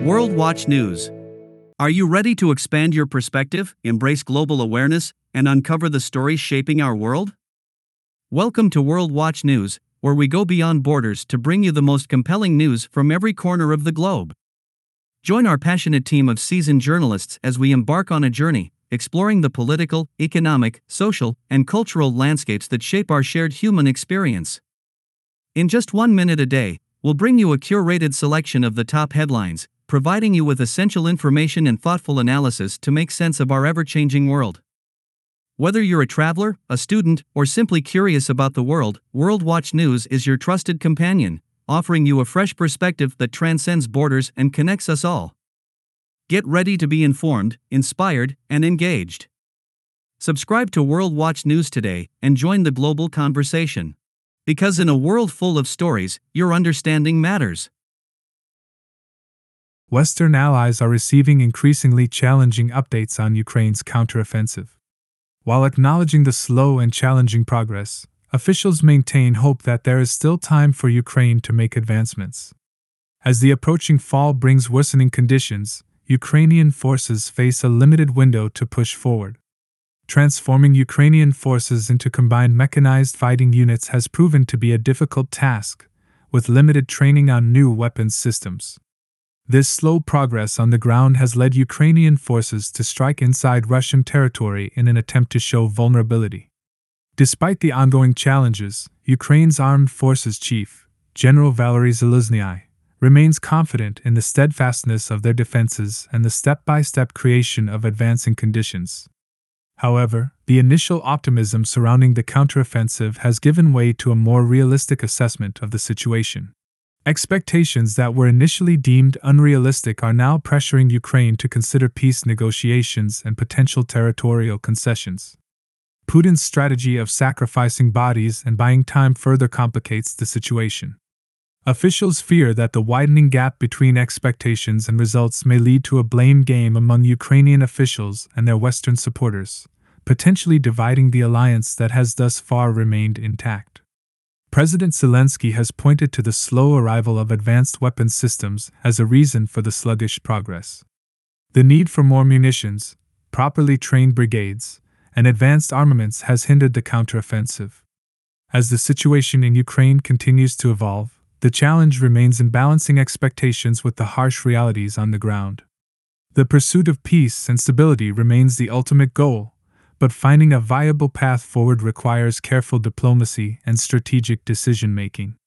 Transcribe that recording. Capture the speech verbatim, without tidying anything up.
World Watch News. Are you ready to expand your perspective, embrace global awareness, and uncover the stories shaping our world? Welcome to World Watch News, where we go beyond borders to bring you the most compelling news from every corner of the globe. Join our passionate team of seasoned journalists as we embark on a journey, exploring the political, economic, social, and cultural landscapes that shape our shared human experience. In just one minute a day, we'll bring you a curated selection of the top headlines, providing you with essential information and thoughtful analysis to make sense of our ever-changing world. Whether you're a traveler, a student, or simply curious about the world, World Watch News is your trusted companion, offering you a fresh perspective that transcends borders and connects us all. Get ready to be informed, inspired, and engaged. Subscribe to World Watch News today and join the global conversation. Because in a world full of stories, your understanding matters. Western allies are receiving increasingly challenging updates on Ukraine's counteroffensive. While acknowledging the slow and challenging progress, officials maintain hope that there is still time for Ukraine to make advancements. As the approaching fall brings worsening conditions, Ukrainian forces face a limited window to push forward. Transforming Ukrainian forces into combined mechanized fighting units has proven to be a difficult task, with limited training on new weapons systems. This slow progress on the ground has led Ukrainian forces to strike inside Russian territory in an attempt to show vulnerability. Despite the ongoing challenges, Ukraine's armed forces chief, General Valery Zaluzhnyi, remains confident in the steadfastness of their defenses and the step-by-step creation of advancing conditions. However, the initial optimism surrounding the counteroffensive has given way to a more realistic assessment of the situation. Expectations that were initially deemed unrealistic are now pressuring Ukraine to consider peace negotiations and potential territorial concessions. Putin's strategy of sacrificing bodies and buying time further complicates the situation. Officials fear that the widening gap between expectations and results may lead to a blame game among Ukrainian officials and their Western supporters, potentially dividing the alliance that has thus far remained intact. President Zelensky has pointed to the slow arrival of advanced weapons systems as a reason for the sluggish progress. The need for more munitions, properly trained brigades, and advanced armaments has hindered the counteroffensive. As the situation in Ukraine continues to evolve, the challenge remains in balancing expectations with the harsh realities on the ground. The pursuit of peace and stability remains the ultimate goal, but finding a viable path forward requires careful diplomacy and strategic decision-making.